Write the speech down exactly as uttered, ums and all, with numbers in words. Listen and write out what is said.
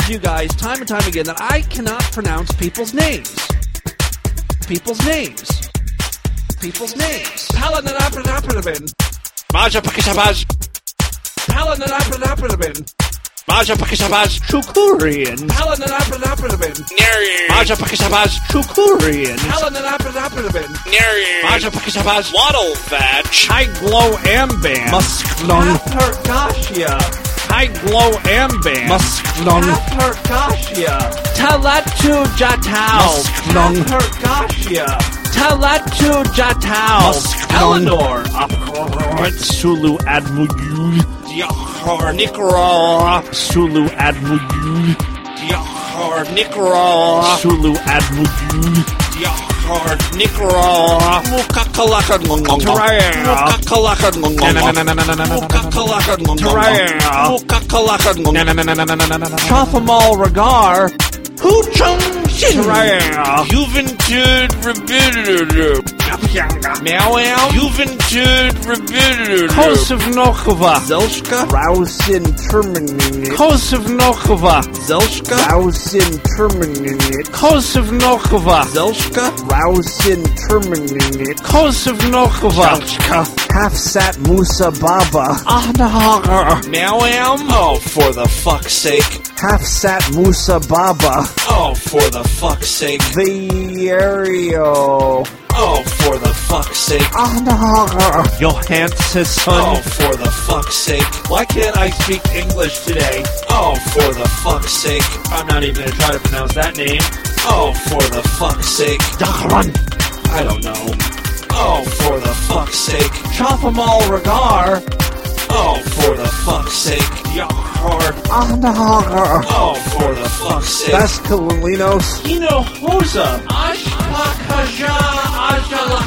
told you guys time and time again that I cannot pronounce people's names. People's names. People's names. Palananapanapanaban. Maja Pakishabaj. Palananapanapanaban. Maja Pakishabaj. Shukurian. Palananapanapanaban. Neri. Maja Pakishabaj. Shukurian. Palananapanapanaban. Neri. Maja Pakishabaj. Waddle Vag. High glow amband. Musklung. Hypergasia. High glow amband. Musklung. Hypergasia. Talatu jatau. Musklung. Hypergasia. Talatu jatau. Musklung. Eleanor. Sulu Admuyul. Yahar Nikra. Sulu Admuyul. Yahar Nikra. Sulu Admuyul. Yahar Nikra. Mukakalaka ngong. Mukakalaka ngong. Mukakalaka ngong. Mukakalaka ngong. Chafamal Ragar. Hu Chung Shin. Juventud Rebidu. Meow meow. Juventud Rebidu. Kosovnokova. Zelshka. Rausin Terminate. Kosovnokova. Zelshka. Rausin Terminate. Kosovnokova. Zelshka. Rausin Terminate. Kosovnokova. Hafsat Musa Baba. Ahnahagar. Meow meow. Oh, for the fuck's sake. Hafsat Musa Baba. Oh, for the fuck's sake. Vierio. Oh, for the fuck's sake. Ahnahagar. Johansson. Oh, for the fuck's sake. Why can't I speak English today? Oh, for the fuck's sake. I'm not even going to try to pronounce that name. Oh, for the fuck's sake. Dachran. I don't know. Oh, for the fuck's sake. Chafamal Ragar. Oh, for the fuck's sake. Yahar. Ahnahagar. Oh, for the fuck's sake. Vasculinos. Ino Hosa. Ashpakaja. Ajala.